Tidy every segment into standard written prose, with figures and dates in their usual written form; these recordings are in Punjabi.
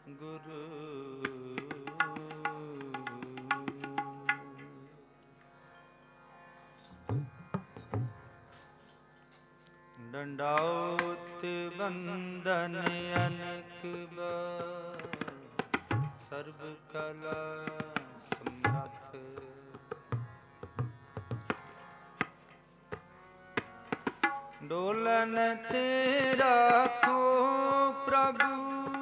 ਗੁਰੂ। ਡੰਡਾਉਤ ਬੰਦਨ ਅਨਕ ਬਾਰ, ਸਰਬ ਕਲਾ ਸਮਰੱਥ। ਡੋਲਨ ਤੇ ਰਾਖੋ ਪ੍ਰਭੂ,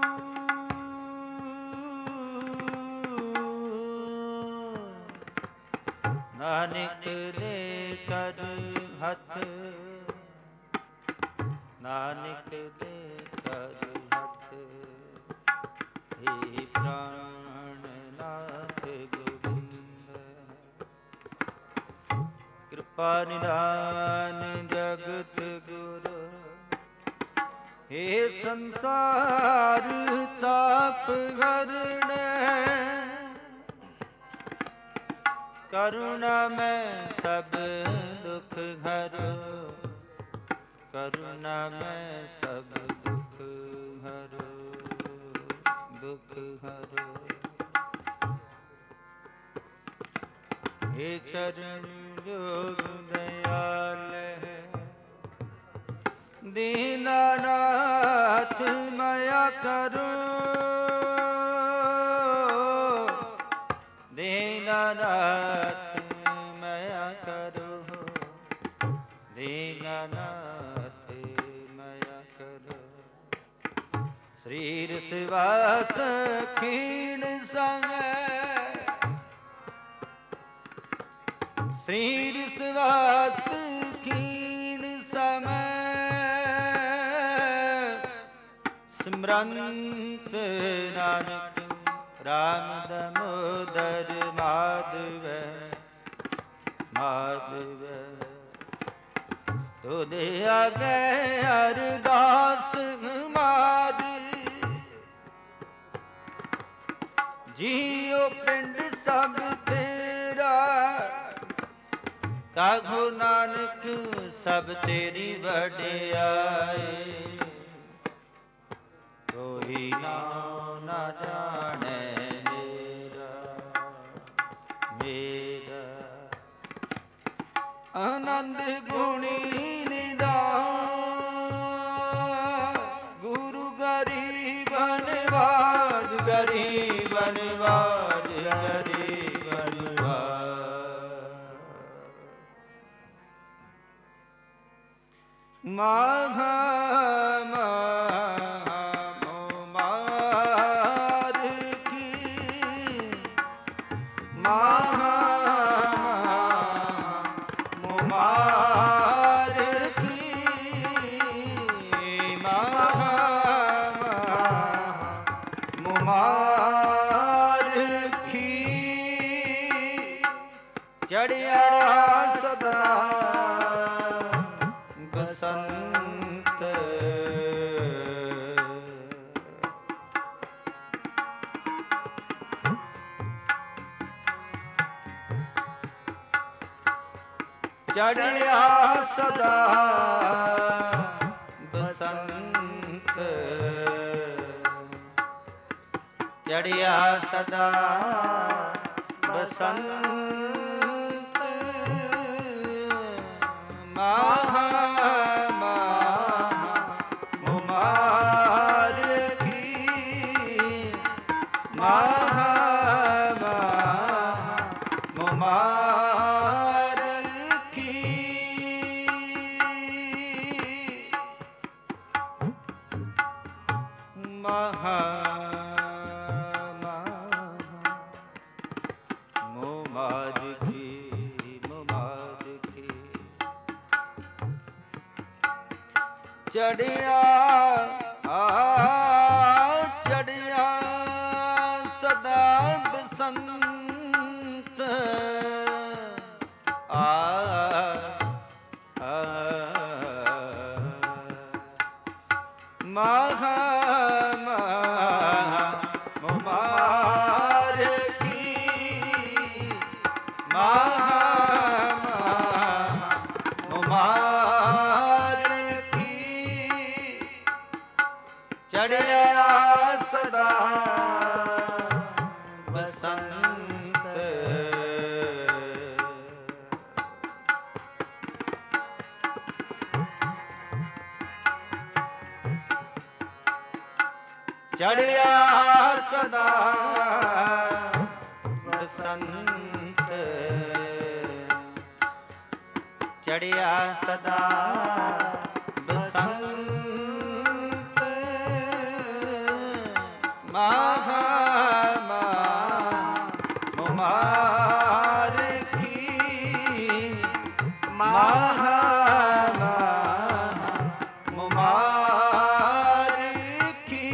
ਨਾਨਕ ਦੇ ਕਰ ਹੱਥ, ਨਾਨਕ ਦੇ ਕਰ ਹੱਥ। ਹੇ ਪ੍ਰਾਣ ਨਾਥ ਗੋਬਿੰਦ, ਕਿਰਪਾ ਨਿਧਾਨ ਜਗਤ ਗੁਰ। ਹੇ ਸੰਸਾਰ ਤਾਪ ਹਰਣੈ, ਕਰੁਣਾ ਮੈਂ ਸਭ ਦੁਖ ਹਰੋ, ਕਰੁਣਾ ਮੈਂ ਸਭ ਦੁਖ ਹਰੋ, ਦੁਖ ਹਰੋ। ਹੇ ਚਰਨ ਜੋਗ ਦਇਆਲ ਹੈ, ਦੀਨਾਨਾਥ ਮਾਇਆ ਕਰੋ, ਦੀਨਾਨਾਥ ਮਾਇਆ ਕਰੋ, ਦੀਨਾਨਾਥ ਮਾਇਆ ਕਰੋ। ਸਰੀਰ ਸਵਾਸਤ ਖੀਣ ਸਮੈ, ਸਰੀਰ ਸਵਾਸਤ ਖੀਣ ਸਮੈ। ਸਿਮਰੰਤ ਨਾਨਕ ਰਾਮ ਦਮੋਦਰ ਮਾਧਵ, ਮਾਧਵ। ਤੁਧ ਆਗੇ ਅਰਦਾਸ ਹਮਾਰੀ, ਜੀਉ ਪਿੰਡ ਸਭ ਤੇਰਾ। ਕਾਹੋ ਨਾਨਕ ਸਭ ਤੇਰੀ ਵਡਿਆਈ, ਕੋਈ ਨਾਉ ਨਾ ਜਾਣੈ ਮੇਰਾ, ਮੇਰਾ। ਆਨੰਦ ਗੁਣੀ ਨਿਧਾਨ, ਗੁਰੂ ਗਰੀਬ ਨਿਵਾਜ, ਗਰੀਬ ਨਿਵਾਜ, ਗਰੀਬ ਨਿਵਾਜ। ਮਾਹਾ ਚੜਿਆ ਸਦਾ ਬਸੰਤ, ਚੜਿਆ ਸਦਾ ਬਸੰਤ, ਚੜਿਆ ਸਦਾ ਬਸੰਤ। ਮਾਹਾ ਮਾਹਾ ਮੁਮਾਰਖੀ, ਮਾਹਾ ਮਾਹਾ ਮੁਮਾਰਖੀ। ਮਾਹਾ ਚੜਿਆ ਚੜਿਆ ਸਦਾ ਬਸੰਤ। ਮਾਹਾ ਮਾਹਾ ਮੁਬਾਰਕੀ, ਮਾਹਾ ਮਾਹਾ ਮੁਬਾਰਕੀ। ਚੜਿਆ ਚੜਿਆ ਸਦਾ ਬਸੰਤ, ਚੜਿਆ ਸਦਾ ਬਸੰਤ, ਮਹਾ ਮੁਮਾਰ ਕੀ, ਮਹਾ ਮੁਮਾਰ ਕੀ।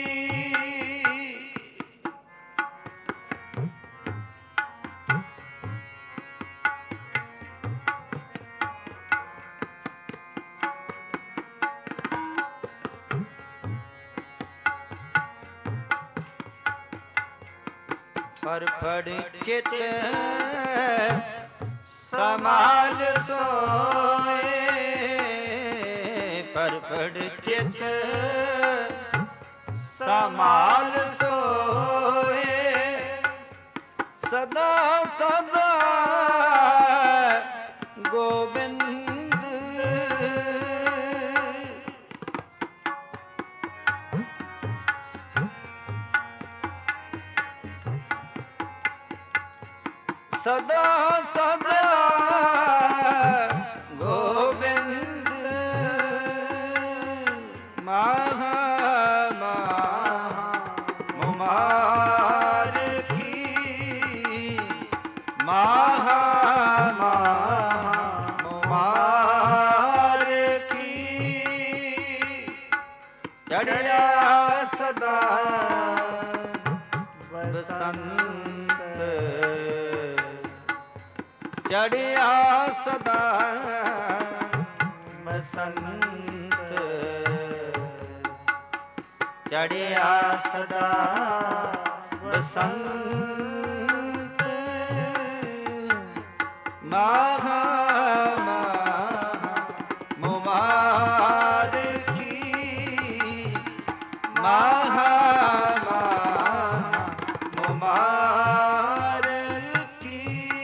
ਫੜ ਚਿਤ ਸਮਾਲ ਸੋਏ, ਫੜ ਚਿਤ ਸਮਾਲ ਸੋਏ, ਸਦਾ ਸਦਾ ਗੋਬਿੰਦ, ਸਦਾ ਸਦਾ ਗੋਬਿੰਦ, ਮਹਾ ਮੁਮਾਰ ਕੀ, ਮਹਾ ਮੁਮਾਰ ਕੀ। ਚੜਿਆ ਸਦਾ ਬਸੰਤ, ਚੜਿਆ ਸਦਾ ਬਸੰਤ, ਚੜਿਆ ਸਦਾ ਬਸੰਤ, ਮਹਾ ਮੁਮਾਰ ਕੀ, ਮਹਾ ਮੁਮਾਰ ਕੀ।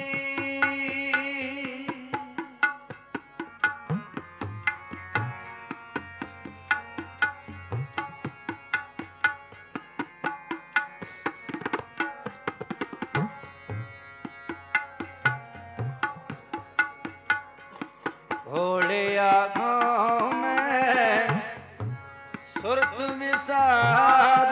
ਭੋਲਿਆ ਗਾਉ ਮੈਂ ਸੁਰਤ ਵਿਸਾਰ,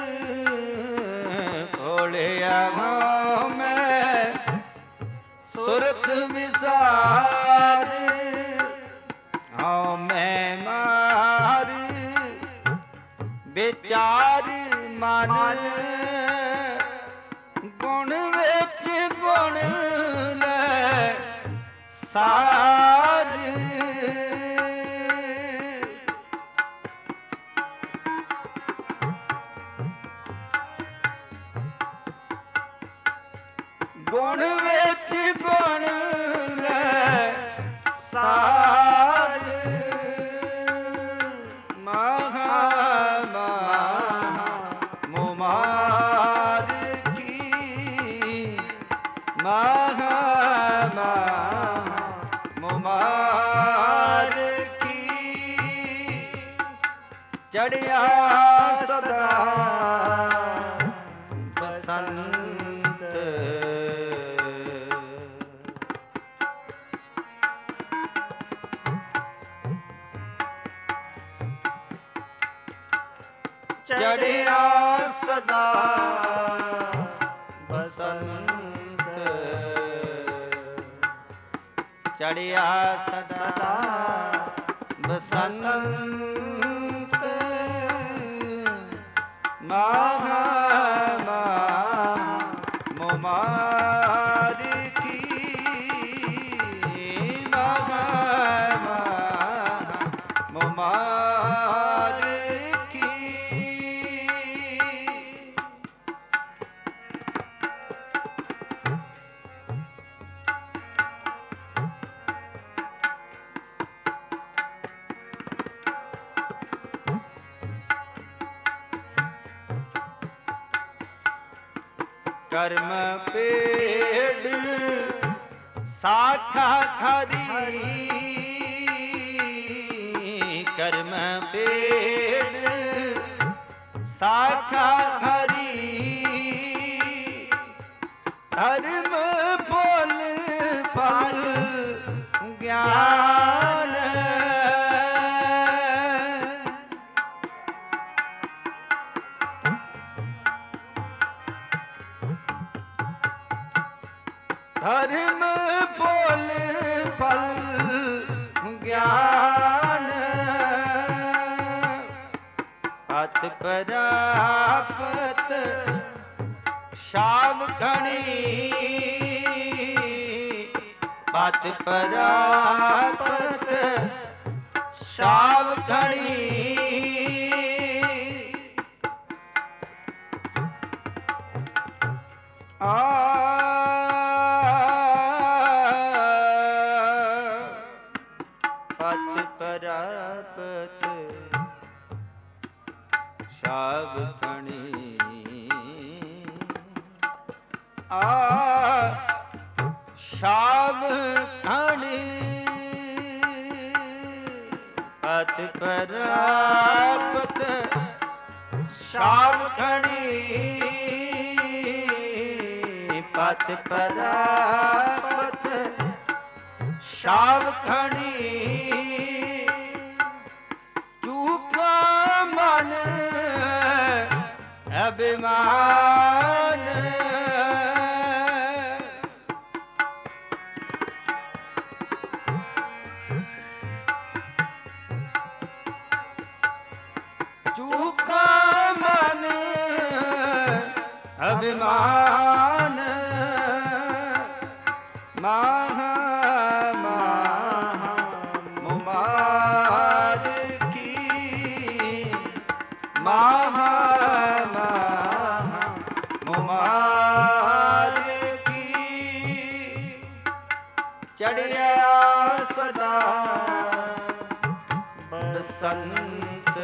ਭੋਲਿਆ ਗਾਉ ਮੈਂ ਸੁਰਤ ਵਿਸਾਰ, ਹਉ ਮੈਂ ਮਾਰ ਵਿਚਾਰ ਮਨ, ਗੁਣ ਵਿੱਚ ਗੁਣ ਲੈ ਸਾਰ, ਗੁਣ ਵਿੱਚ ਗੁਣ ਲੈ ਸਾਰ, ਮਹਾ ਮੁਮਾਰ ਕੀ, ਮਹਾ ਮੁਮਾਰ ਕੀ। ਚੜਿਆ ਸਦਾ ਬਸੰਤ, ਚੜਿਆ ਸਦਾ ਬਸੰਤ, ਚੜਿਆ ਸਦਾ ਬਸੰਤ, ਮਹਾ ਮੁਮਾਰ ਕੀ, ਮਹਾ ਮੁਮਾਰ ਕੀ। ਕਰਮ ਪੇੜ ਸਾਖਾ ਖਰੀ, ਕਰਮ ਪੇੜ ਸਾਖਾ ਹਰੀ ਧਰਮ ਫੁੱਲ ਫਲ ਗਿਆਨ ਧਰਮ ਫੁੱਲ ਫਲ ਗਿਆਨ ਪਤ ਪ੍ਰਾਪਤ ਸ਼ਾਮ ਘਣੀ ਪਤ ਪ੍ਰਾਪਤ ਸ਼ਾਮ ਘਣੀ ਪਤ ਪ੍ਰਾਪਤ ਸ਼ਾਮ ਘਣੀ ਸ਼ਾਮ ਘਣੀ ਪਤ ਪ੍ਰਾਪਤ ਸ਼ਾਮ ਘਣੀ ਪਤ ਪ੍ਰਾਪਤ ਸ਼ਾਮ ਘਣੀ ਝੂਠਾ ਮਨ ਅਭਿਮਾਨ ਝੂਠਾ ਮਨ ਅਭਿਮਾਨ ਮਾਹਾ ਮਾਹਾ ਮੁਮਾਰ ਕੀ ਮਾਹਾ ਮਾਹਾ ਮੁਮਾਰ ਕੀ ਚੜਿਆ ਸਦਾ ਬਸੰਤ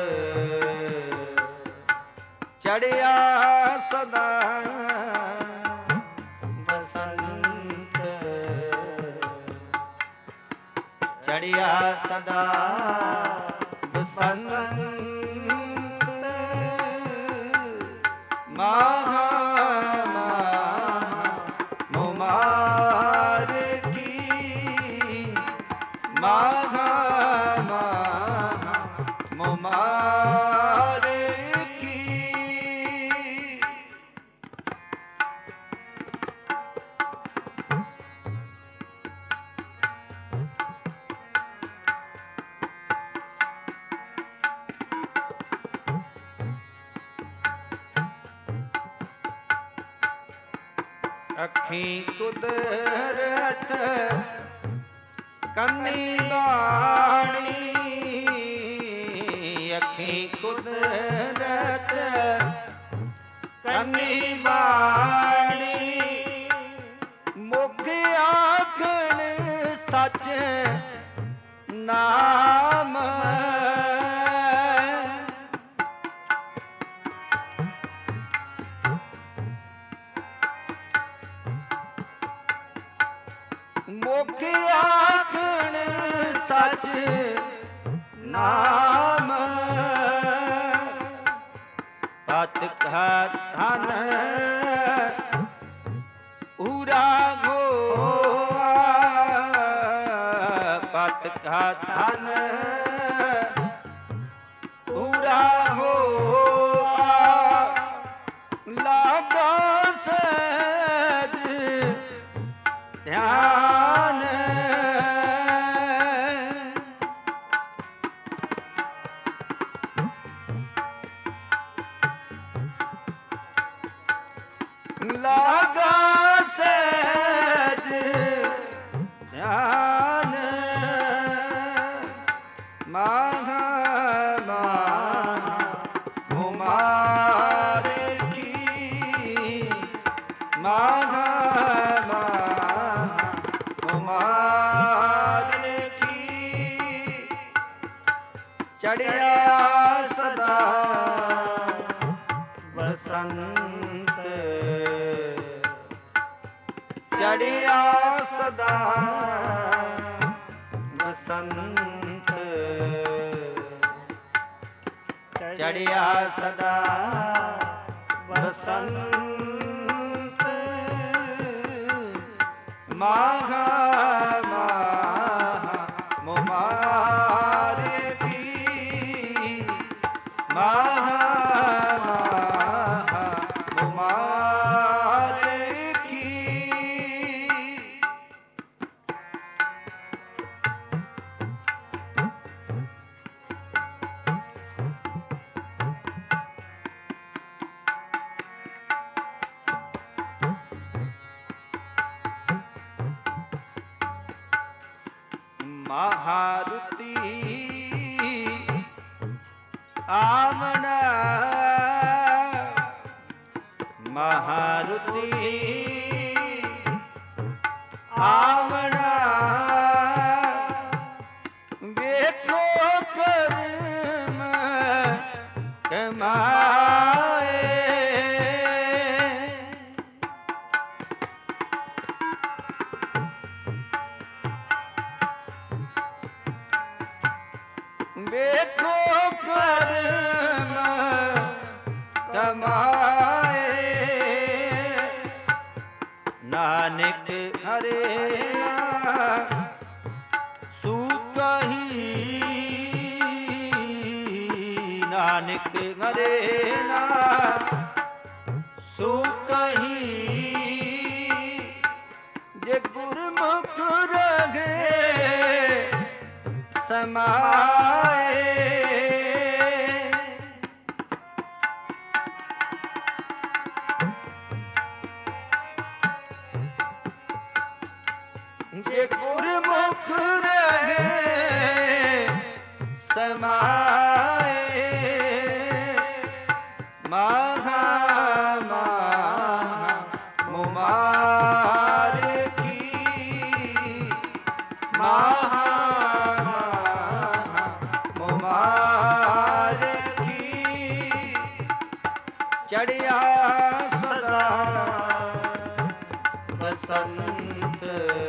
ਚੜਿਆ ਸਦਾ ਬਸੰਤ ਚੜਿਆ ਸਦਾ ਬਸੰਤ ਮਾਹਾ ਮਾਹਾ ਮੁਮਾਰ ਕੀ ਮਾਹਾ ਮਾਹਾ ਮੁਮਾਰ ਕੀ ਅੱਖੀਂ ਕੁਦਰਤ ਕੰਨੀ ਬਾਣੀ ਅੱਖੀਂ ਕੁਦਰਤ ਕੰਨੀ ਬਾਣੀ ਮੁਖ ਆਖਣ ਸੱਚ ਨਾਮ ਮੁਖ ਆਖਣ ਸੱਚ ਨਾਮ ਪਤ ਕਾ ਧਨ ਊਰਾ ਗੋਆ ਪਤ ਕਾ ਧਨ ਊਰਾ ਹੋਆ ਲਾਗਾ ਸਹਿਜ ਧਿਆਨ ਲਾਗਾ ਸਹਿਜ ਧਿਆਨ ਮਾਹਾ ਮਾਹਾ ਮੁਮਾਰ ਕੀ ਮਾਹਾ ਮਾਹਾ ਮੁਮਾਰ ਕੀ ਚੜਿਆ ਸਦਾ ਬਸੰਤ ਚੜਿਆ ਸਦਾ ਬਸੰਤ ਚੜਿਆ ਸਦਾ ਬਸੰਤ ਮਾਘਾ ਮਾਹਾ ਮੁਮਾਰ ਕੀ ਮਾਹਾ ਮਾਹਾ ਮੁਮਾਰ ਕੀ ਮਹਾਰੁਤੀ ਆਮਨਾ ਮਹਾਰੁਤੀ ਆਮਨਾ ਵੇਖੋ ਕਰਮ ਕਮਾਏ ਵੇਖੋ ਕਰਮ ਕਮਾਏ ਨਾਨਕ ਹਰੇ ਸੁਖਹੀ ਨਾਨਕ ਹਰੇ ਨਾ ਸੁਖਹੀ ਜੇ ਗੁਰਮੁਖ ਰਗੇ ਸਮਾਏ ਜੇ ਗੁਰਮੁਖ ਰਹੇ ਸਮਾਏ ਮਾਘਾ ਮਾਹਾ ਮੁਮਾਰ ਕੀ ਮਾਹਾ ਮਾਹਾ ਮੁਮਾਰ ਕੀ ਚੜਿਆ ਸਦਾ ਬਸੰਤ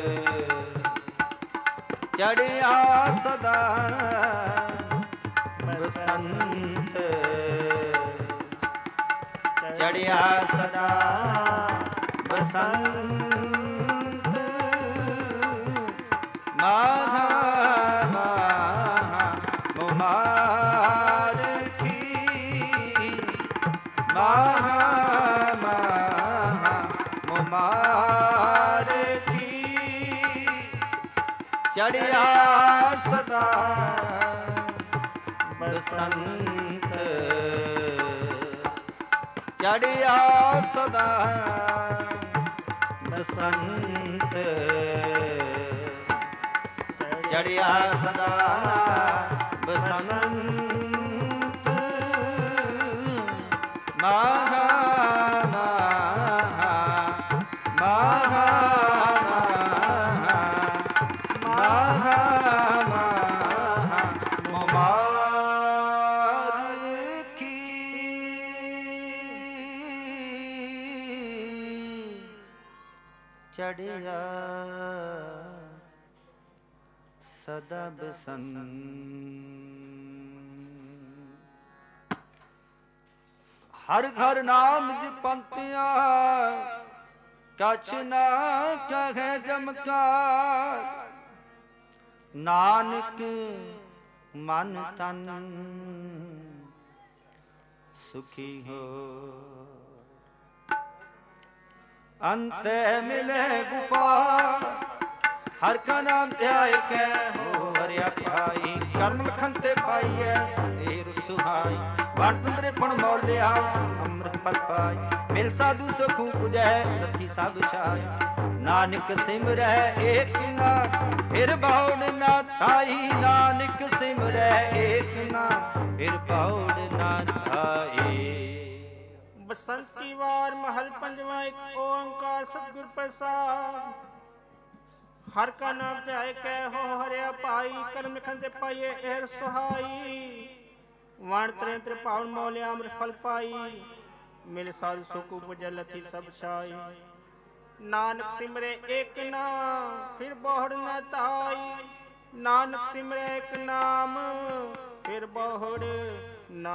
ਚੜਿਆ ਸਦਾ ਬਸੰਤ ਚੜਿਆ ਸਦਾ ਬਸੰਤ ਮਾਘਾ ਮਾਹਾ ਮੁਮਾਰ ਕੀ ਮਾਘਾ ਮਾਹਾ ਮੁਮਾਰ ਕੀ ਚੜਿਆ ਸਦਾ ਬਸੰਤ ਚੜਿਆ ਸਦਾ ਬਸੰਤ ਚੜਿਆ ਸਦਾ ਬਸੰਤ ਮਾਘਾ ਮਾਹਾ ਮਾਘਾ ਮਾਹਾ ਮਾਹਾ ਮੁਮਾਰ ਕੀ ਚੜਿਆ ਸਦਾ ਬਸੰਤ ਹਰ ਘਰ ਨਾਮ ਜਪੰਤਿਆ ਕਛ ਨਾ ਕਹੈ ਜਮਕਾਰ ਨਾਨਕ ਮਨ ਤਨ ਸੁਖੀ ਹੋ ਅੰਤੇ ਮਿਲੇ ਗੋਪਾਲ ਹਰ ਕਾ ਨਾਮ ਧਿਆਇ ਕੈ ਹੋ ਹਰਿਆ ਪਾਈ ਕਰਮ ਲਖਨ ਤੇ ਪਾਈਐ ਏਰ ਸੁਹਾਈ ਵੰਡ ਤ੍ਰਿਪਣ ਮੌਲਿਆ ਅੰਮ੍ਰਿਤ ਪਤ ਪਾਈ ਮਿਲ ਸਾਧੂ ਸੁਖੂ ਪੁਜੈ ਸੱਚੀ ਸਭ ਛਾਈ ਨਾਨਕ ਸਿਮਰੈ ਏਕ ਨਾ ਫਿਰ ਬਾਉੜ ਨਾ ਥਾਈ ਨਾਨਕ ਸਿਮਰੈ ਏਕ ਨਾ ਫਿਰ ਬਾਉੜ ਨਾ ਥਾਈ ਬਸੰਤੀ ਵਾਰ ਮਹਲ ਪੰਜਵਾਂ ਇੱਕ ਓੰਕਾਰ ਸਤਿਗੁਰ ਪ੍ਰਸਾਦ ਹਰ ਕਾ ਨਾਮ ਧਿਆਏ ਕੈ ਹੋ ਹਰਿਆ ਭਾਈ ਕਰਮ ਲਿਖਨ ਤੇ ਪਾਈਏ ਏਰ ਸੁਹਾਈ ਵਣ ਤ੍ਰੇ ਤ੍ਰਿਭਾਵਨ ਮੌਲਿਆ ਅੰਮ੍ਰਿਤ ਫਲ ਪਾਈ ਮਿਲ ਸਾਧੂ ਸੁਖ ਉਪਜੈ ਲਥੀ ਸਭ ਛਾਈ ਨਾਨਕ ਸਿਮਰੇ ਏਕ ਨਾਮ ਫਿਰ ਬਹੁੜ ਨਾ ਧਾਈ ਨਾਨਕ ਸਿਮਰੇ ਏਕ ਨਾਮ ਫਿਰ ਬਹੁੜ ਨਾ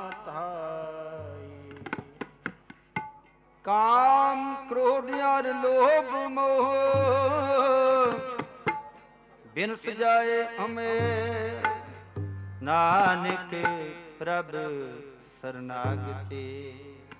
ਧਾਈ। ਕਾਮ ਕ੍ਰੋਧ ਅਰ ਲੋਭ ਮੋਹ ਬਿਨ ਸਜਾਏ ਹਮੇ ਨਾਨਕ ਪ੍ਰਭ ਸਰਨਾਗਤੀ।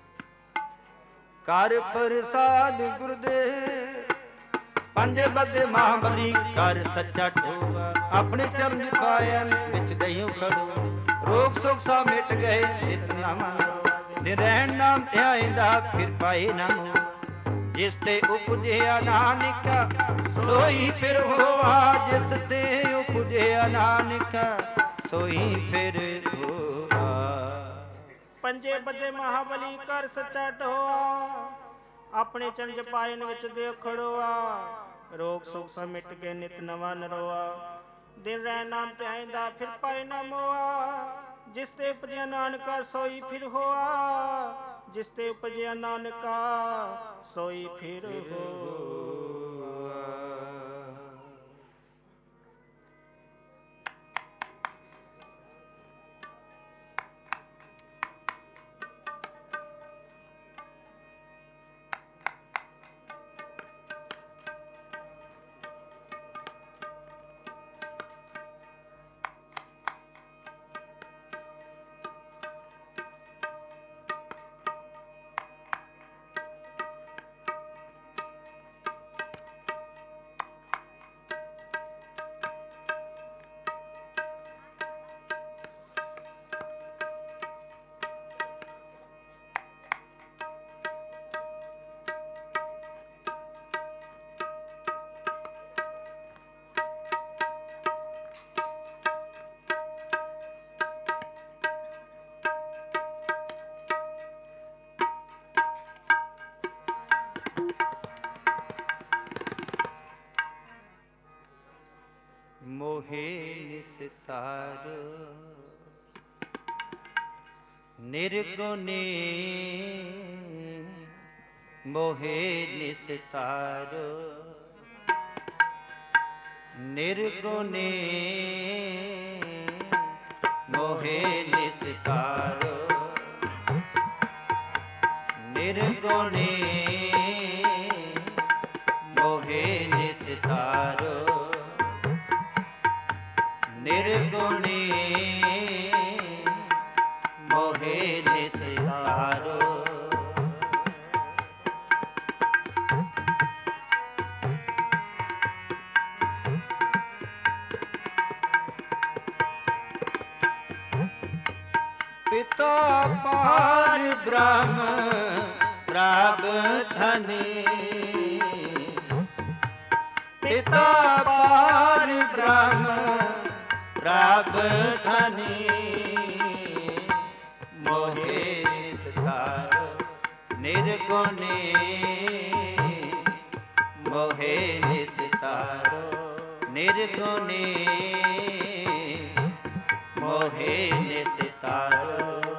ਕਰ ਪ੍ਰਸਾਦ ਗੁਰਦੇਵ ਪੰਜ ਬੱਦੇ ਮਹਾਬਲੀ ਕਰ ਸੱਚਾ ਠੋਆ। ਆਪਣੇ ਚਰਨ ਪਾਇਆ ਵਿੱਚ ਗਈਓ ਖੜੋ ਰੋਗ ਸੁਖ ਸਾ ਮਿਟ ਗਏ ਨਿਤ ਨਾਮ ਨਿਰੈਣ ਨਾਮ ਧਿਆਇਂਦਾ ਫਿਰ ਪਾਏ ਨਾ ਮੋਹ। ਜਿਸ ਤੇ ਉਪਜਿਆ ਨਾਨਕ ਸੋਈ ਫਿਰ ਹੋਆ। ਜਿਸ ਤੇ ਉਪਜਿਆ ਨਾਨਕ ਸੋਈ ਫਿਰ ਹੋਆ। ਪੰਜੇ ਬੱਦੇ ਮਹਾਬਲੀ ਕਰ ਸੱਚਾ ਢੋਆ। ਆਪਣੇ ਚੰਜ ਪਾਇਨ ਵਿੱਚ ਦੇ ਖੜੋਆ। ਰੋਗ ਸੁਖ ਸਾ ਮਿਟ ਕੇ ਨਿਤ ਨਵਾਂ ਨਰੋਆ। ਦਿਨ ਰਹਿ ਨਾਮ ਧਿਆਇਂਦਾ ਫਿਰ ਪਾਏ ਨਾ ਮੋਆ। ਜਿਸ ਤੇ ਉਪਜਿਆ ਨਾਨਕਾ ਸੋਈ ਫਿਰ ਹੋਆ। ਜਿਸ ਤੇ ਉਪਜਿਆ ਨਾਨਕਾ ਸੋਈ ਫਿਰ ਹੋਆ। ਮੋਹੇ ਨਿਸਤਾਰ ਨਿਰਗੁਣੇ ਮੋਹੇ ਨਿਸਤਾਰ ਨਿਰਗੁਣੇ ਮੋਹੇ ਨਿਸਤਾਰ ਨਿਰਗੁਣੇ ਮੋਹੇ ਨਿਸਤਾਰ ਨਿਰਗੁਣੇ ਮੋਹੇ ਨਿਸਤਾਰੋ। ਪਿਤਾ ਪਾਰ ਬ੍ਰਹਮ ਪ੍ਰਭ ਧਨੀ। ਪਿਤਾ ਪਾਰ ਬ੍ਰਹਮ ਪ੍ਰਭ ਧਨੀ। ਮੋਹੇ ਨਿਸਤਾਰ ਨਿਰਗੁਣੇ ਮੋਹੇ ਨਿਸਤਾਰ ਨਿਰਗੁਣੇ ਮੋਹੇ ਨਿਸਤਾਰ।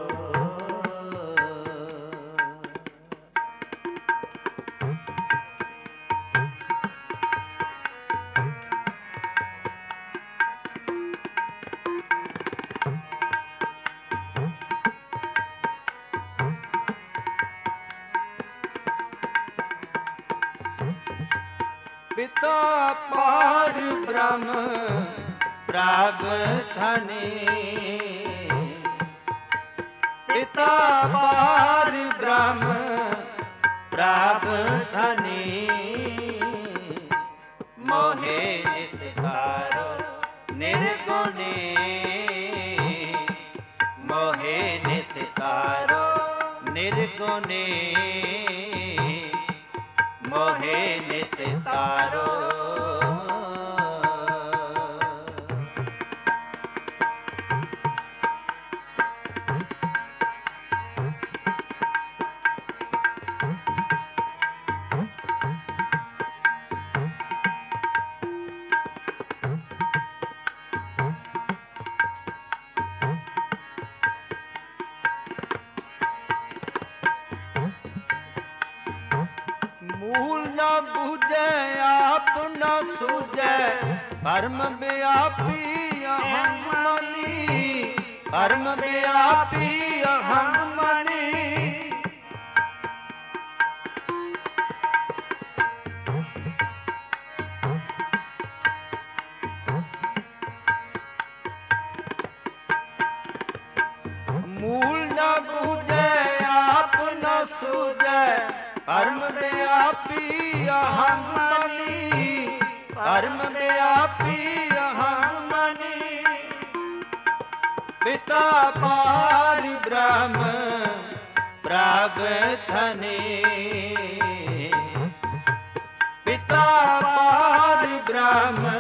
ਪਿਤਾ ਪਾਰ ਬ੍ਰਹਮ ਪ੍ਰਭ ਧਨੀ। ਪਿਤਾ ਪਾਰ ਬ੍ਰਹਮ ਪ੍ਰਭ ਧਨੀ। ਮੋਹੇ ਨਿਸਤਾਰ ਨਿਰਗੁਣੇ ਮੋਹੇ ਨਿਸਤਾਰ ਨਿਰਗੁਣੇ ਮੋਹੇ ਨਿਸਤਾਰੋ। ਮੂਲ ਨਾ ਬੂਝੈ ਆਪ ਨਾ ਸੂਝੈ ਭਰਮ ਵਿਆਪੀ ਅਹੰ ਮਨੀ। परम व्यापी अहम मणि। मूल न बूझे आप न सूझे परम व्यापी अहम मणि। परम व्यापी अहम मणि। पिता पार ब्रह्म प्रभधने। पिता पार ब्रह्म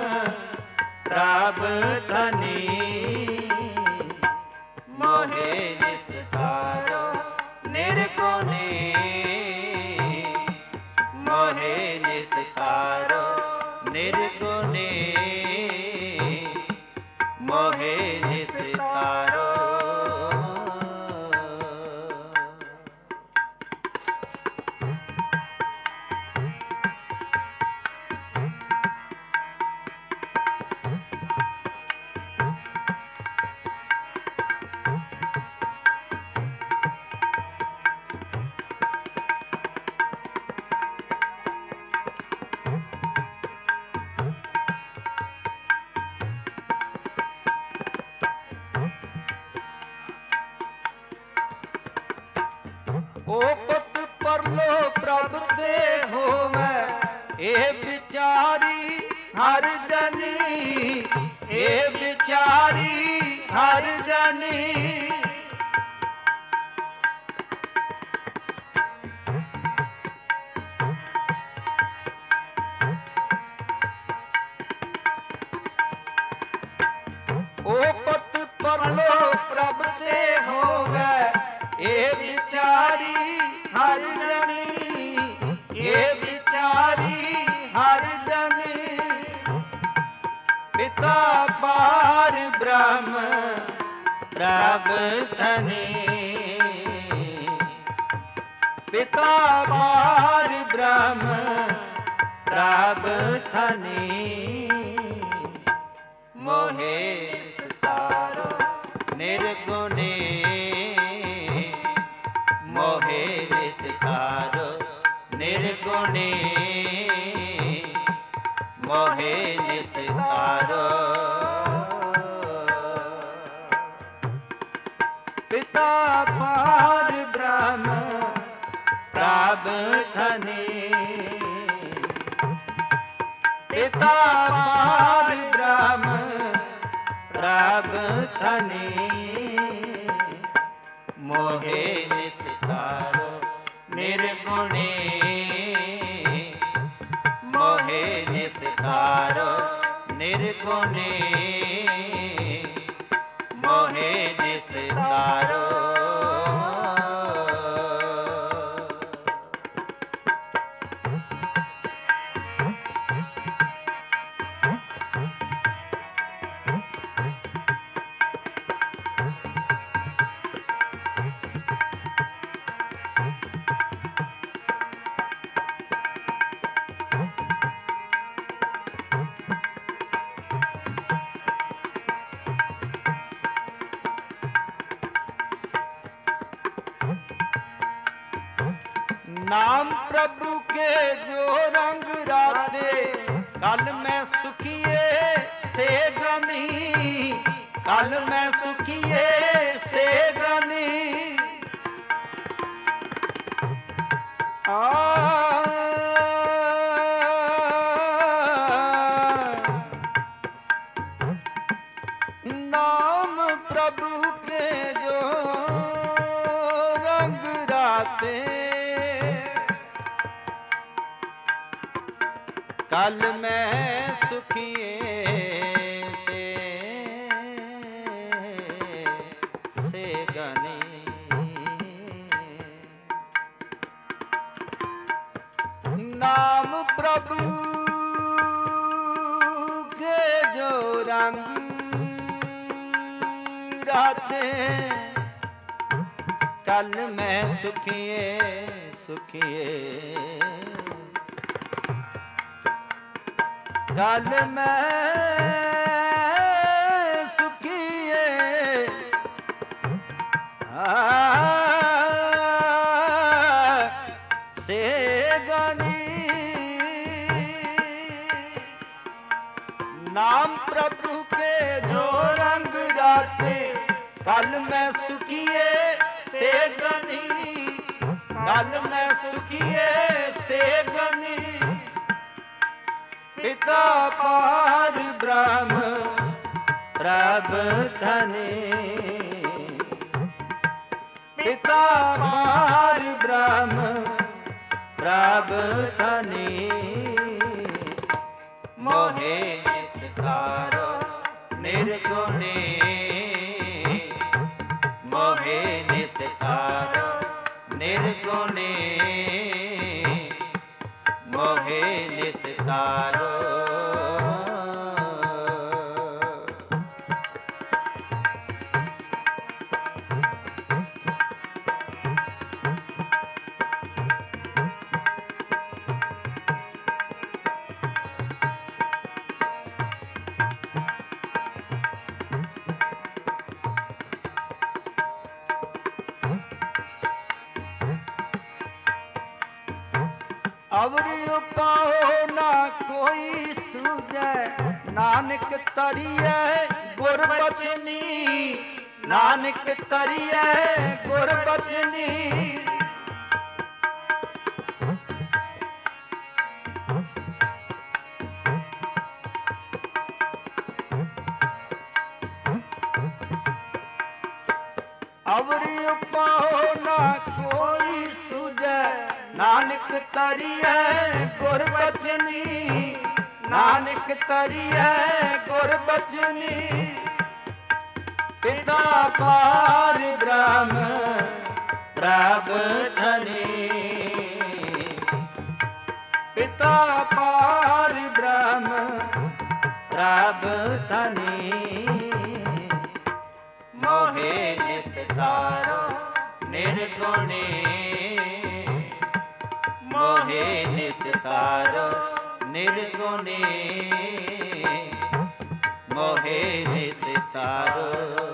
प्रभधने। मोहे निस्सारो निर्गुणे। मोहे निस्सारो निर्गुणे। मोहे निस्सारो। ओ पुत परलो प्रभ ते होवे ए बिचारी हर जनी। ए बिचारी हर जनी। ओ पुत परलो प्रभ ते होवे ए बिचारी हर जनी। ए बिचारी हर जनी। पिता पार ब्रह्म प्रभधने। पिता पार ब्रह्म प्रभधने। मोहे निस्सारो निर्गुणे। मोहे निस्सारो निर्गुणे। मोहे निस्सारो। पिता पार ब्रह्म प्रभधने। पिता पार ब्रह्म प्रभधने। मोहे निस्सारो निर्गुणे। मोहे निस्सारो निर्गुणे। मोहे निस्सारो। नाम प्रभु के जो रंग राते कल मैं सुखिए से गनी। कल मैं सुखिए से गनी। नाम प्रभु के जो रंग राते कल मैं सुखिए से गनी। नाम प्रभु के जो रंग राते कल मैं सुखिए सुखिए। कल मैं सुखिए से गनी नाम प्रभु के जो रंग राते कल मैं सुखिए से गनी कल मैं सुखिए से गनी पिता पार ब्रह्म प्रभु धनी पिता पार ब्रह्म प्रभु धनी मोहे निस्तारो निर्गुणी मोहे निस्तारो निर्गुणी मोहे निस्तारो अवरी उपाओ ना कोई सूझे नानक तरिए गुर बचनी नानक तरिए गुर बचनी अवरी उपाओ ना कोई सूझे नानक तरिए गुर बचनी नानक तरिए गुर बचनी पिता पार ब्रह्म प्रभु धनी पिता पार ब्रह्म प्रभु धनी मोहे निस्तारो निर्गुणी मोहे निस्तारो निर्गुणी मोहे निस्तारो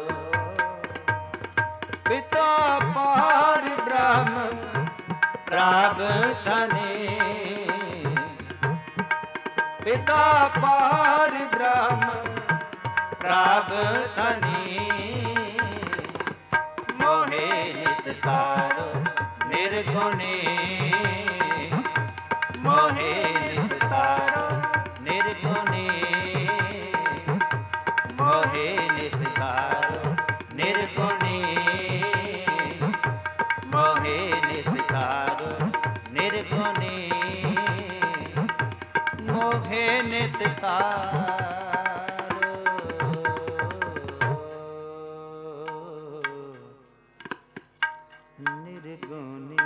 पिता पार ब्रह्म प्रभु धनी पिता पार ब्रह्म प्रभु धनी मोहे निस्तारो निर्गुणी मोहे निस्तारो निर्गुणी मोहे निस्तारो निर्गुणी मोहे निस्तारो निर्गुणी मोहे निस्तारो निर्गुणी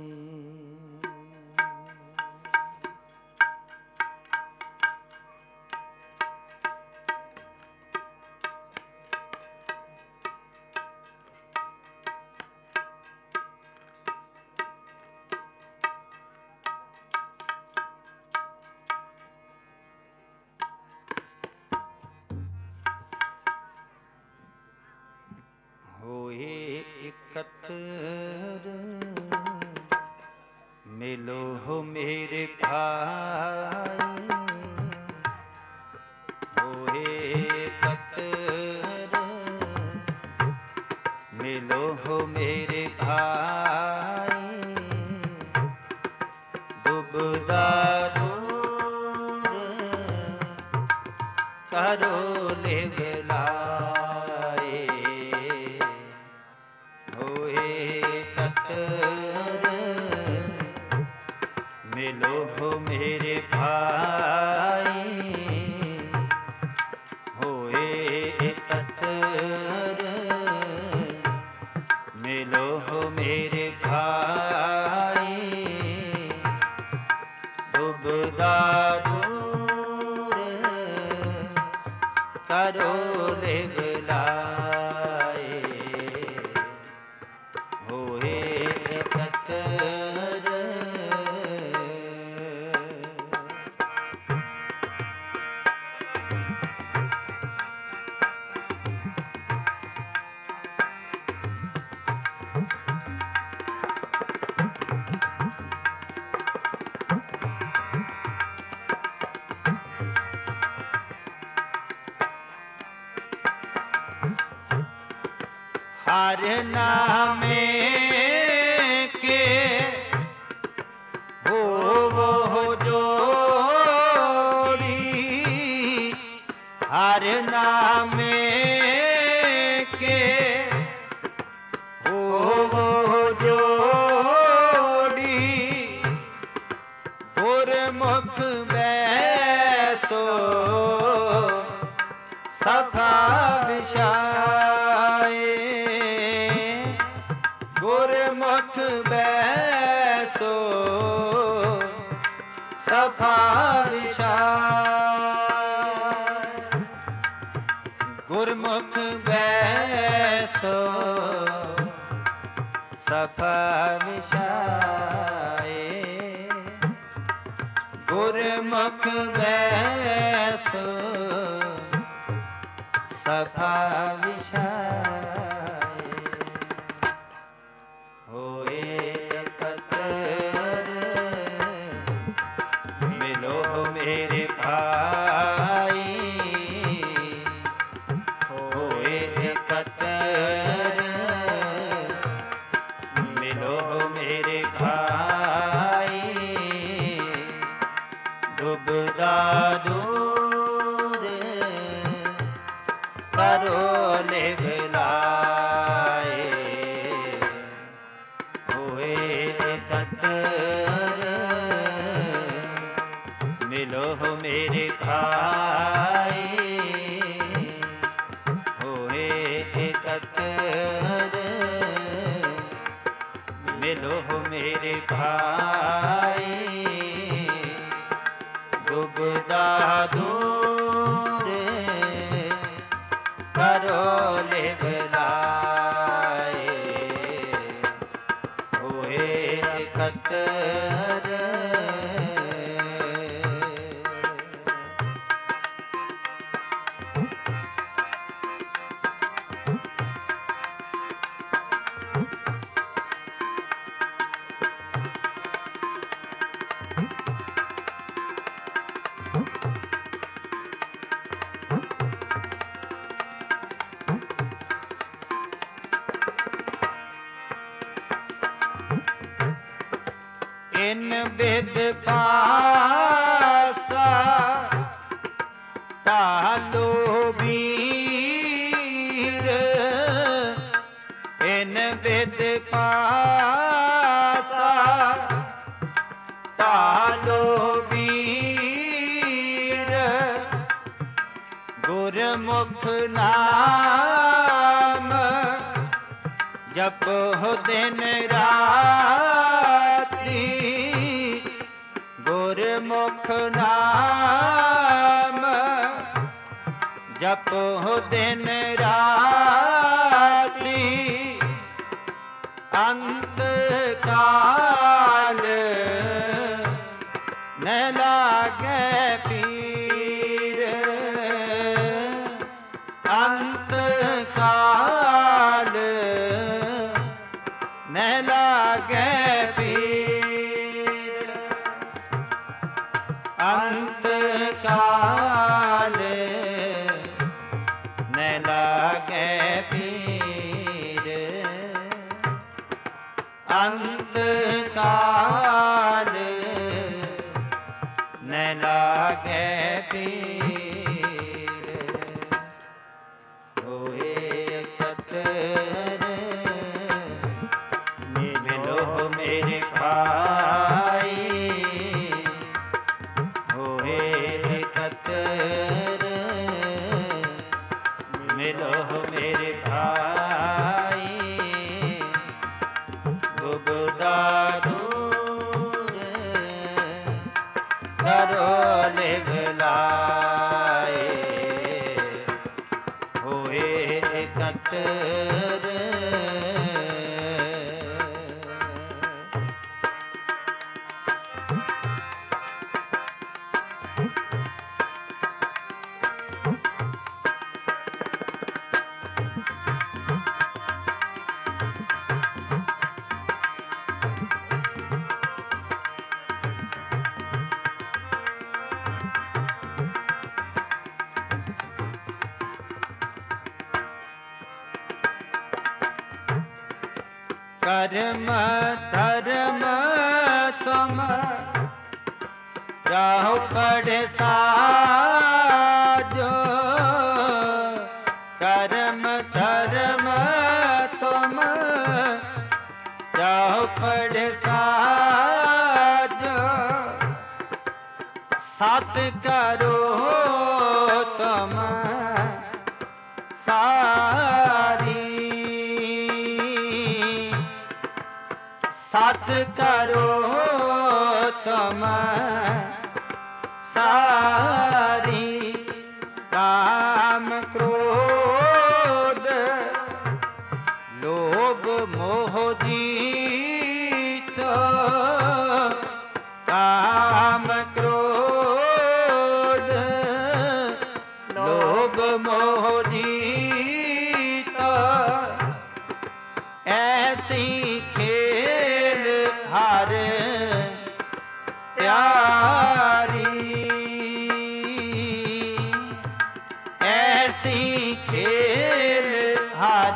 एकत्र मिलो हो मेरे भाई होए एकत्र मिलो हो मेरे भाई दुबदा दूर करो ले मिलो हो मेरे भाई होए एकत्र मिलो हो मेरे भाई दुबदा दूर करो ले बुलाए होए एकत्र हर नामे के हो वो जोड़ी, हर नामे के हो वो जोड़ी, गुरमुख बैसो सफा विषाए, गुरमुख बैसो सफा विषाए, गुरमुख बैसो सफा विषाए, गुरमुख बैसो सफा विषाए, होए एकत्र मिलो मेरे भाई, होए एकत्र मिलो मेरे भाई, दुबदा दूर करो लिखलाए, होए एकत्र मिलो मेरे भाई, होए एकत्र मिलो मेरे भाई, दुबदा दूर करो लिखलाए, होए एकत्र इन बिद पासा टालो वीर, इन बिद पासा टालो वीर, गुरमुख नाम जपो दिन राती, गुरमुख नाम जपो दिन राती, अंत काल न लागे पीर, अंत काल न लागे पीर, अंत काल न लागे पीर, अंत काल न लागे पीर, होए एकत्र मिलो मेरे भाई, होए एकत्र मिलो मेरे भाई, दुबदा दूर करो लिखलाए, होए एकत्र ਕਰਮ ਧਰਮ ਤੁਮ ਰਾਹੁ ਪੜਿ ਸਾਜੋ, ਕਰਮ ਧਰਮ ਤੁਮ ਰਾਹੁ ਪੜਿ ਸਾਜੋ, ਸਤ ਕਰੋ ਤੁਮ ਸਾਰੀ, ਸਤ ਕਰੋ ਤੁਮ ਸਾਰੀ, ਕਾਮ ਕ੍ਰੋਧ ਲੋਭ ਮੋਹ ਜੀਤ, ਕਾਮ ਕ੍ਰੋਧ ਲੋਭ ਮੋਹ ਜੀਤ, ਐਸੀ ਖੇਲ ਹਰ ਪਿਆਰੀ, ਐਸੀ ਖੇਲ ਹਰ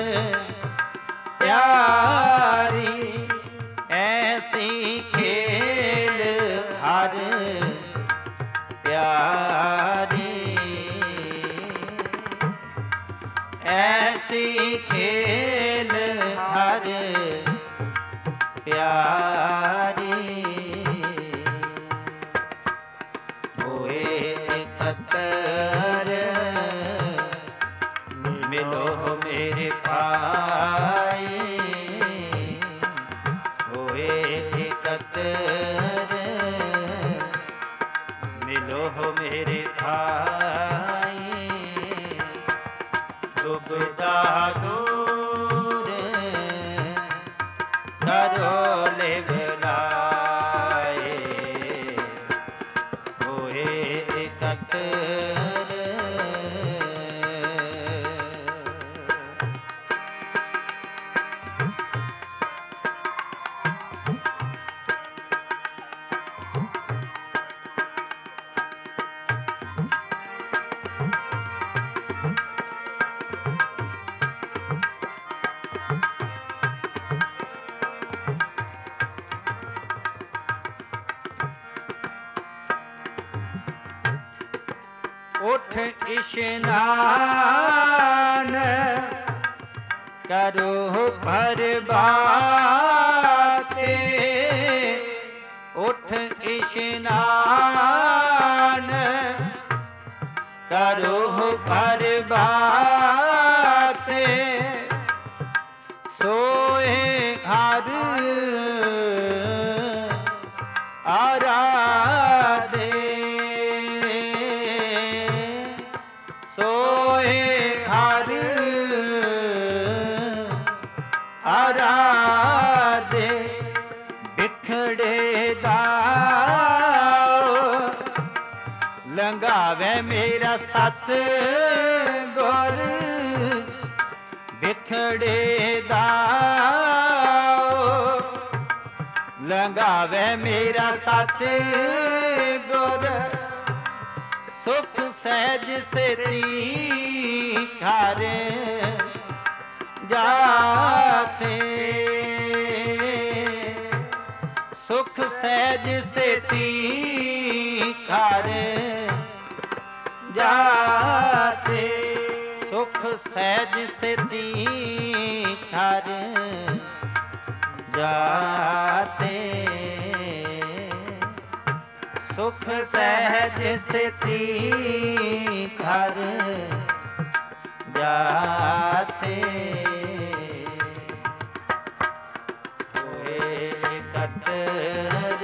ਪਿਆਰੀ, ਐਸੀ ਖੇਲ ਹਰ ਪਿਆਰੀ, ਐਸੀ ਖੇਲ ਹਰ ਪਿਆਰੀ, ਹੋਏ ਇਕੱਤਰ ਮਿਲੋ ਮੇਰੇ ਭਾਈ, ਹੋਏ ਇਕੱਤਰ ਮਿਲੋ ਮੇਰੇ ਭਾਈ, ਦੁਬਦਾ ਦੂਰ ਕਰੋ ਲਿਵ ਲਾਏ, ਹੋਏ ਇਕੱਤਰ ਉਠ ਇਸ਼ਨਾਨ ਕਰੋ ਪ੍ਰਭਾਤੇ, ਉਠ ਇਸ਼ਨਾਨ ਕਰੋ ਪ੍ਰਭਾਤੇ, ਸੋਏ ਹਰ ਆਰਾਧੇ, ਸੋਏ ਹਰ ਆਰਾਧੇ, ਬਿਖੜੇ ਦਾਓ ਲੰਘਾਵੇ ਮੇਰਾ ਸਤ ਗੁਰ, ਬਿਖੜੇ ਦਾਓ ਲੰਘਾਵੇ ਮੇਰਾ ਸਤ ਗੁਰ, ਸੁਖ ਸਹਿਜ ਸੇਤੀ ਘਰ ਜਾਤੇ, ਸੁਖ ਸਹਿਜ ਸੇਤੀ ਘਰ ਜਾਤੇ, ਸੁਖ ਸਹਿਜ ਸੇਤੀ ਘਰ ਜਾਤੇ, ਸੁਖ ਸਹਿਜ ਸੇਤੀ ਘਰ ਜਾਤੇ, ਹੋਏ ਇਕੱਤਰ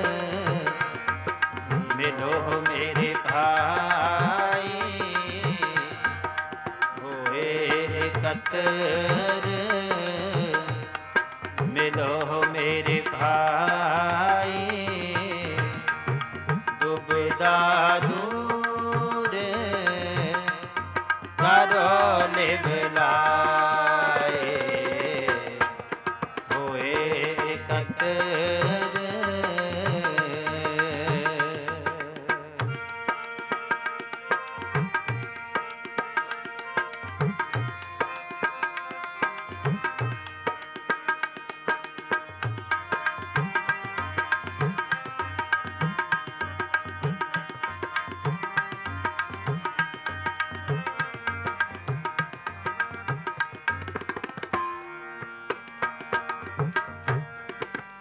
ਮਿਲੋ ਮੇਰੇ ਭਾਈ, ਹੋਏ ਇਕੱਤਰ ਮਿਲੋ ਮੇਰੇ ਭਾਈ, ਦੁਬਦਾ ਦੂਰ ਕਰੋ ਲਿਵ ਲਾਏ, ਹੋਏ ਇਕੱਤਰ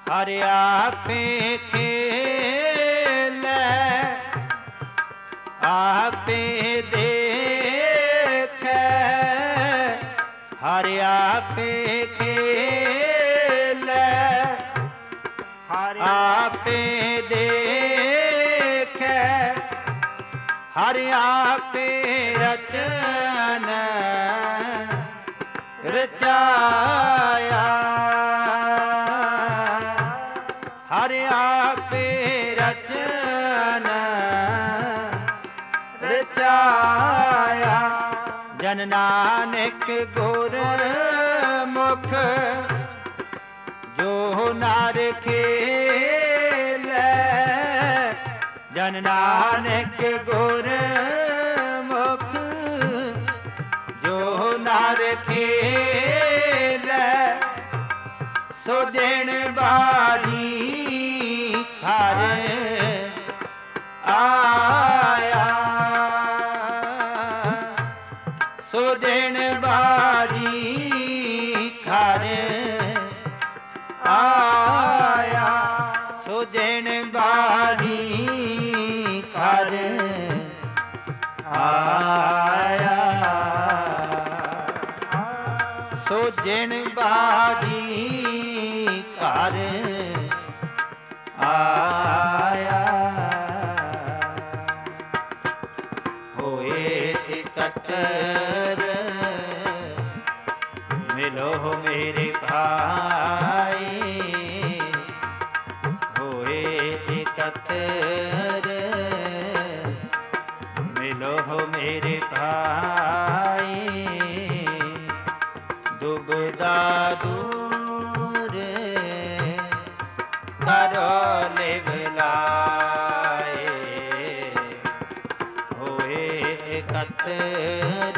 ਹਰਿ ਆਪੇ ਖੇਲੇ ਆਪੇ ਦੇਖੈ ਹਰਿ ਆਪੇ ਖੇਲੇ ਆਪੇ ਦੇਖੈ ਹਰਿ ਆਪੇ ਰਚਨ ਰਚਾਇਆ ਹਰਿ ਆਪੇ ਰਚਨ ਰਚਾਇਆ ਜਨ ਨਾਨਕ ਗੁਰ ਮੁਖ ਜੋ ਨਰ ਖੇਲੇ ਜਨ ਨਾਨਕ ਗੁਰ ਮੁਖ ਜੋ ਨਰ ਖੇਲੇ ਸੋ ਦਿਨ ਬਾਰੀ ਹਰ ਆਇਆ ਸੋ ਦਿਨ ਬਾਰੀ ਹਰ ਆਇਆ ਸੋ ਦਿਨ ਬਾਰੀ ਹਰ ਆਇਆ ਸੋ ਦਿਨ ਬਾਰੀ ਘਰ ਆਇਆ ਹੋਏ ਇਕੱਤਰ ਮਿਲੋ ਮੇਰੇ ਭਾਈ ਹੋਏ ਇਕੱਤਰ ਮਿਲੋ ਮੇਰੇ ਭਾਈ ਦੁਬਦਾ ਦੂਰ ਕਰੋ ਲਿਵਲਾਏ ਹੋਏ ਇਕੱਤਰ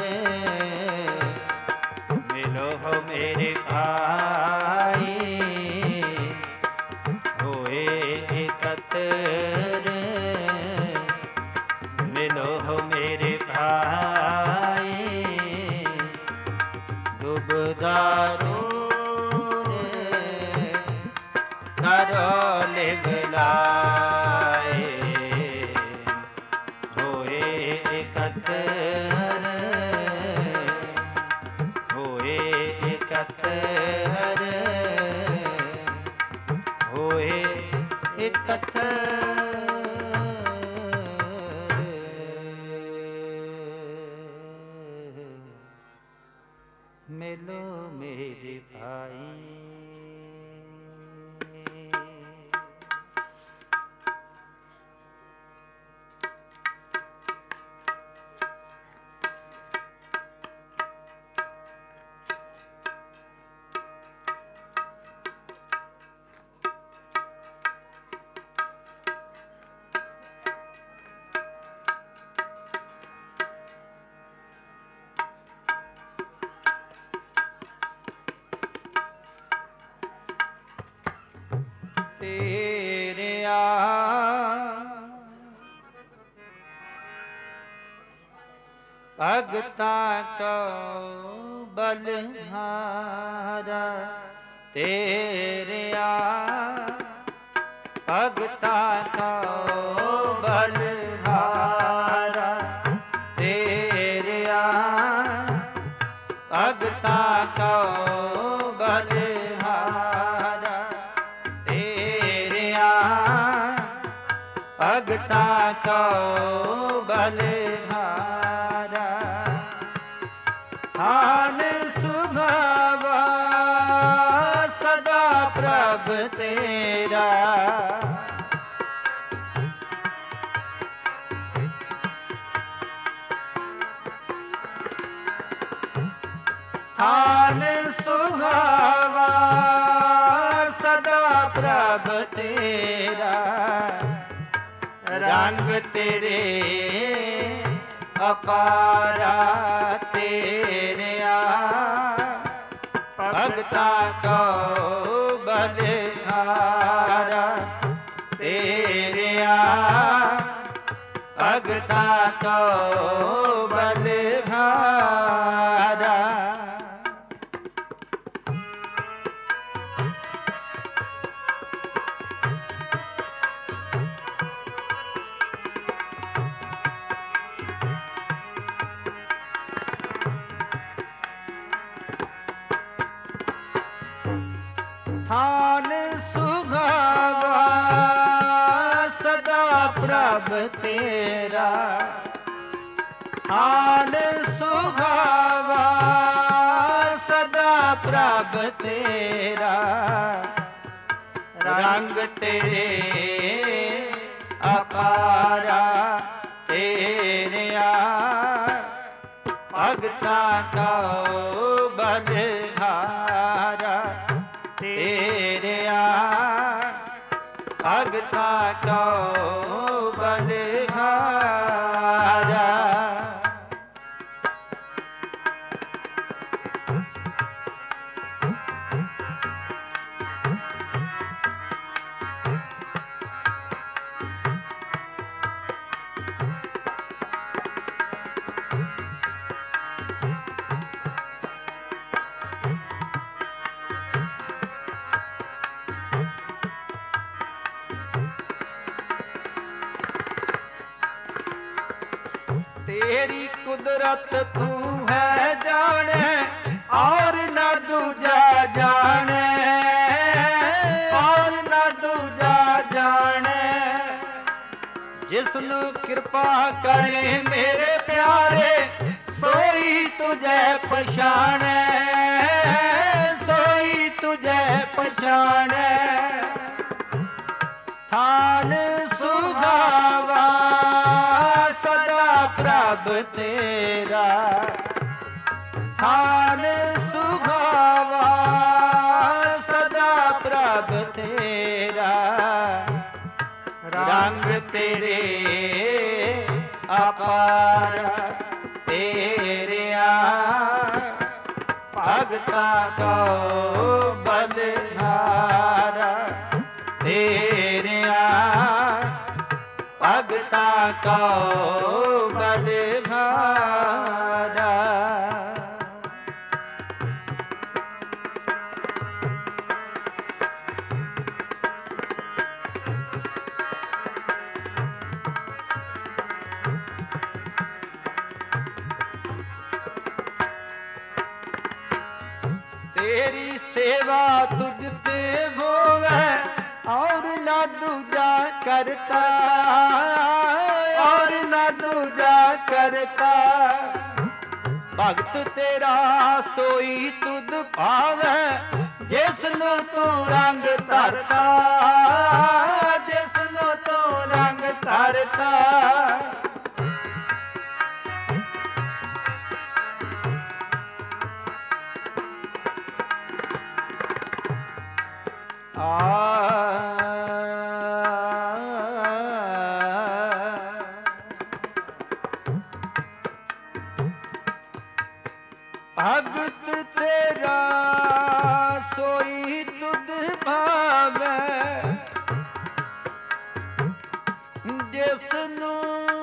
ਮਿਲੋ ਮੇਰੇ ਭਾਈ ਹੋਏ ਇਕੱਤਰ ਮਿਲੋ ਮੇਰੇ ਭਾਈ ਡੁਬਦਾ ਦੂਰ ਕਰੋ ਲਿਵਲਾਏ ਹੋਏ ਇਕੱਤਰ ਹੋਏ ਇਕੱਤਰ ਹੋਏ ਇਕੱਤਰ ਮਿਲੋ ਮੇਰੇ ਭਾਈ ਤੇਰਿਆ ਭਗਤਾਂ ਕੋ ਬਲਿਹਾਰਾ ਤੇਰਿਆ ਭਗਤਾਂ ਕੋ ਬਲਿਹਾਰਾ ਤੇਰਿਆ ਭਗਤਾਂ ਕੋ ਬਲਿਹਾਰਾ ਭਗਤਾਂ ਕੋ ਬਲਿਹਾਰਾ ਹਾਨ ਸੁਭਾਵਾ ਸਦਾ ਪ੍ਰਭ ਤੇਰਾ ਹਾਨ ਸੁਭਾਵਾ ਸਦਾ ਪ੍ਰਭ ਤੇਰਾ ਰੰਗ ਤੇਰੇ ਅਪਾਰਾ ਤੇਰਿਆ ਭਗਤਾਂ ਕੋ ਬਲਿਹਾਰਾ ਤੇਰਿਆ ਭਗਤਾਂ ਕੋ ਬਲਿਹਾਰਾ ਥਾਨ ਸੁਭਾਵਾ ਸਦਾ ਪ੍ਰਭ ਤੇਰਾ, ਥਾਨ ਸੁਭਾਵਾ ਸਦਾ ਪ੍ਰਭ ਤੇਰਾ, ਰੰਗ ਤੇਰੇ ਅਪਾਰਾ ਤੇਰਿਆ, ਭਗਤਾਂ ਕਉ ਬਲਿਹਾਰਾ ਤੇਰਿਆ, ਭਗਤਾਂ ਕਉ ਬਲਿਹਾਰਾ। तेरी कुदरत तू है जाने और न दूजा जाने, और न दूजा जाने, जिसनु कृपा करे मेरे प्यारे सोई तुझे पछाणे, सोई तुझे पछाणे। थान सुभावा सदा प्रभ तेरा, थान सुभावा सदा प्रभ तेरा, रंग तेरे अपारा तेरिया, भगतां कौ बलिहारा तेरिया, भगतां कौ बलिहारा। तेरी सेवा तुझ ते होवे और न दूजा करता, और न दूजा करता, भगत तेरा सोई तुध भावे, जिसनु तू रंग धरता, जिसनु तू रंग धरता। भगत तेरा सोई तुध भावे, जिसनु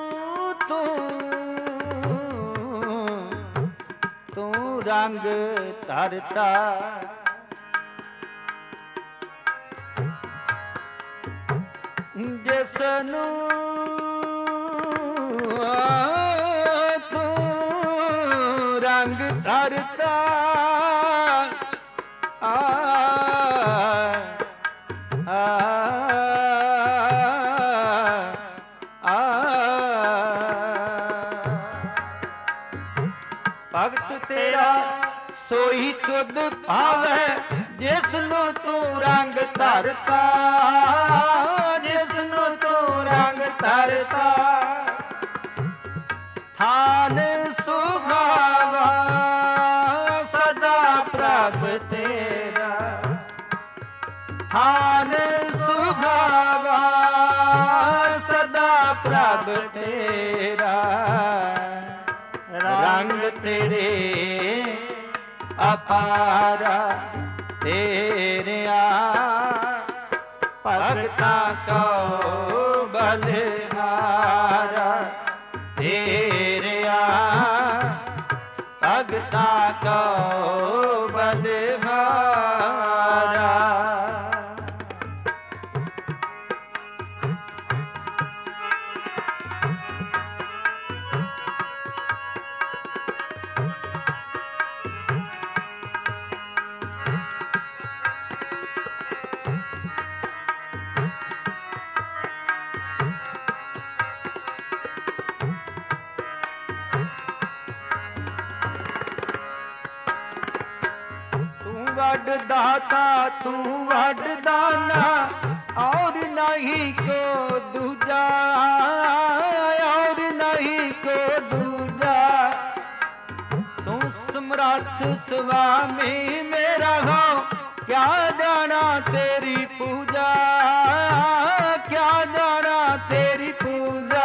तू रंग धरता, जिसनु तू रंग धरता, भगत तेरा सोई तुध भावे, जिसनु तू रंग धरता, जिसनु तू रंग धरता। थान सुभावा सदा प्रभ तेरा, थान सुभावा सदा प्रभ तेरा, रंग तेरे अपारा तेरिया, भगतां कौ बलिहारा तेरिया, भगतां कौ बलिहारा। ਵੱਡ ਦਾਤਾ ਤੂੰ ਵੱਡ ਦਾਨਾ और नहीं को दूजा और नहीं को दूजा तू समर्थ स्वामी मेरा हो क्या जाना तेरी पूजा क्या जाना तेरी पूजा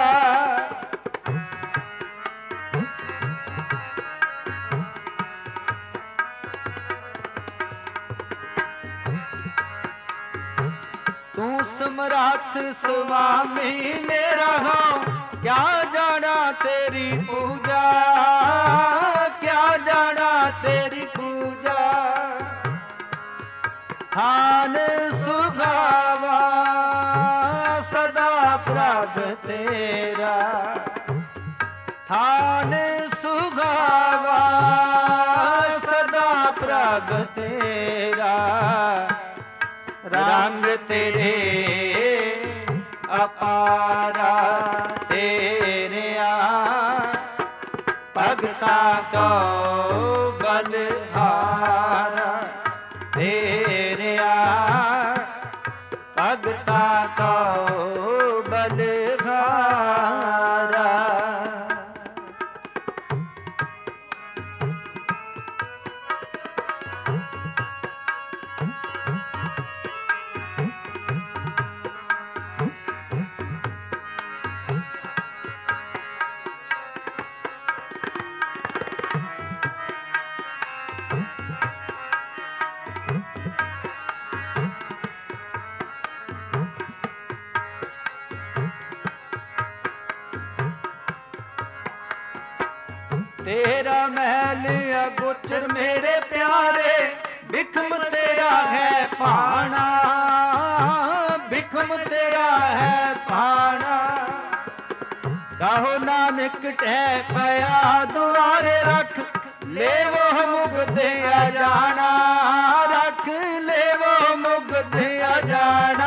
तू समर्थ स्वामी मेरा हो क्या जाना तेरी पूजा क्या जाना तेरी पूजा थान सुगावा सदा प्रभ तेरा थान सुगावा सदा प्रभ तेरा रंग तेरे अपारा तेरिया भगता को बलहारा तेरिया भगता को बलहारा तेरा महल अगोचर मेरे प्यारे बिखम तेरा है पाना बिखम तेरा है पाना कहो नानक टह पया दुआरे रख ले वो मुगदे जाना रख ले वो मुगदे जाना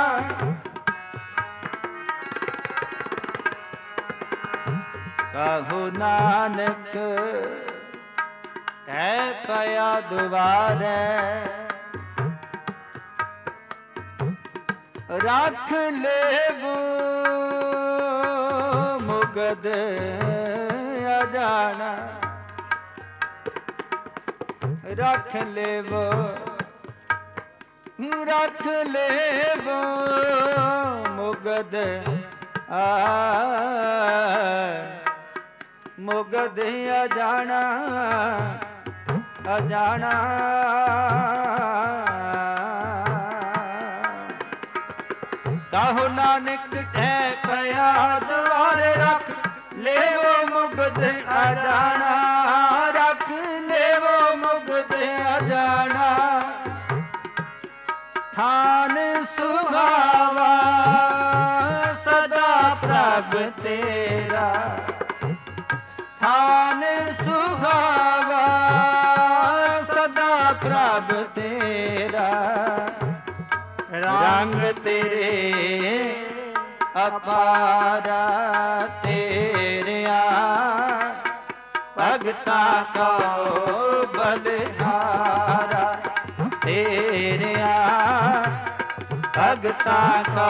कहो नानक है पया दुआरे रख ले वो मुगद अजाना रख ले वो मुगद मुगद अजाना अजाना कहो नानक ठह पया दुआरे रख ले वो मुगद अजाना रख ले वो मुगद अजाना थान सुहावा सदा प्रभ तेरा थान सुहावा सदा प्रभ तेरा रंग तेरे अपारा तेरिया भगता को बलहारा तेरिया भगता को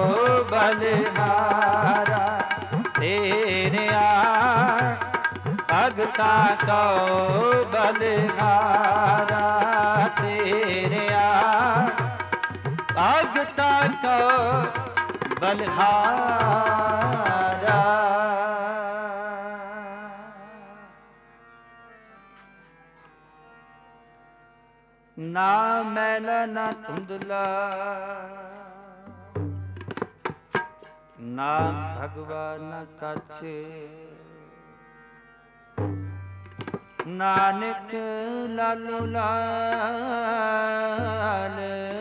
बलहारा तेरिया भगता को बलहारा तेरिया भगता को बलहारा ना मैला ना धुंधला ना भगवान कछ नानक लालो लाल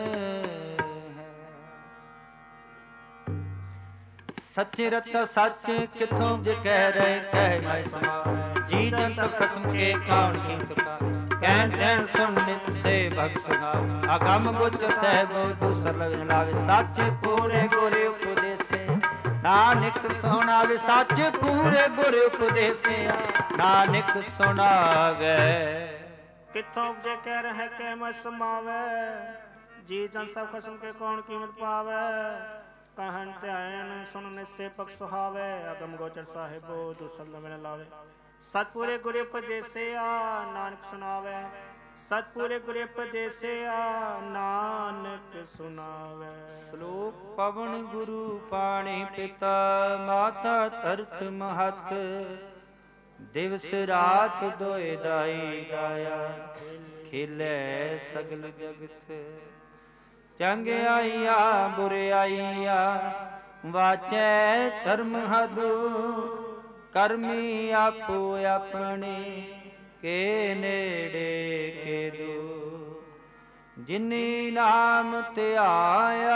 सच्चे रता सच किथों जे कह रहे कह मैं समा जी जन सब खत्म के कौन कीमत का कहन ध्यान सुन नित से भग सुना अगम गुच सहबो दूसर लग लावे सच पूरे गुरे उपदेसे नानक सुनावे सच पूरे गुरे उपदेसे नानक सुनावे ਕਿੱਥੋਂ ਉਪਜੇ ਕਹਿ ਰਹਿ ਕਹਿ ਮੈਂ ਸਮਾਵੈ। ਜੀ ਜਨ ਸਭ ਖਸਮ ਕੇ ਕੌਣ ਕੀਮਤ ਪਾਵੈ। ਕਹਿਣ ਧਿਆਨ ਸੁਣ ਨਿਸੇ ਪਖ ਸੁਹਾਵੈ। ਅਗਮ ਗੋਚਰ ਸਾਹਿਬੋ ਦੁਸਲ ਮਿਲ ਲਾਵੇ। ਸਤਿਪੁਰੇ ਗੁਰ ਉਪਦੇਸਿਆ ਨਾਨਕ ਸੁਣਾਵੈ। ਸਤਿਪੁਰੇ ਗੁਰ ਉਪਦੇਸਿਆ ਨਾਨਕ ਸੁਣਾਵੈ। ਸ਼ਲੋਕ ਪਵਨ ਗੁਰੂ ਪਾਣੀ ਪਿਤਾ ਮਾਤਾ ਧਰਤ ਮਹਤ। ਦਿਵਸ ਰਾਤ ਦੋਇ ਦਾਈ ਗਾਇਆ ਖੇਲੇ ਸਗਲ ਜਗਤ। ਚੰਗਿਆਈਆ ਬੁਰਿਆਈਆ ਵਾਚੈ ਧਰਮ ਹਦੁ। ਕਰਮੀ ਆਪੋ ਆਪਣੇ ਕੇ ਨੇੜੇ ਕੇ ਦੂ। ਜਿਨੀ ਨਾਮ ਧਿਆਇਆ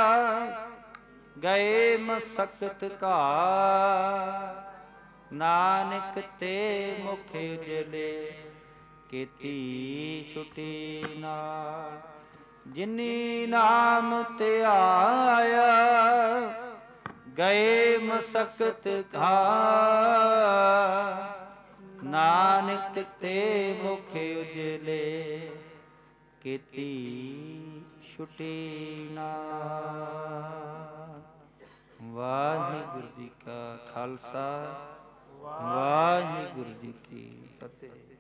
ਗਏ ਮਸਕਤ ਕਾ। ਨਾਨਕ ਤੇ ਮੁਖ ਉਜਲੇ ਕੀਤੀ ਛੁਟੀ ਨਾਲ। ਜਿਨੀ ਨਾਮ ਧਿਆਇਆ ਗਏ ਮਸਕਤ ਕਾ। ਨਾਨਕ ਤੇ ਮੁਖ ਉਜਲੇ ਕੀਤੀ ਛੁਟੀ ਨਾਲ। ਵਾਹਿਗੁਰੂ ਜੀ ਕਾ ਖਾਲਸਾ ਵਾਹਿਗੁਰੂ ਜੀ ਕੀ ਫਤਿਹ।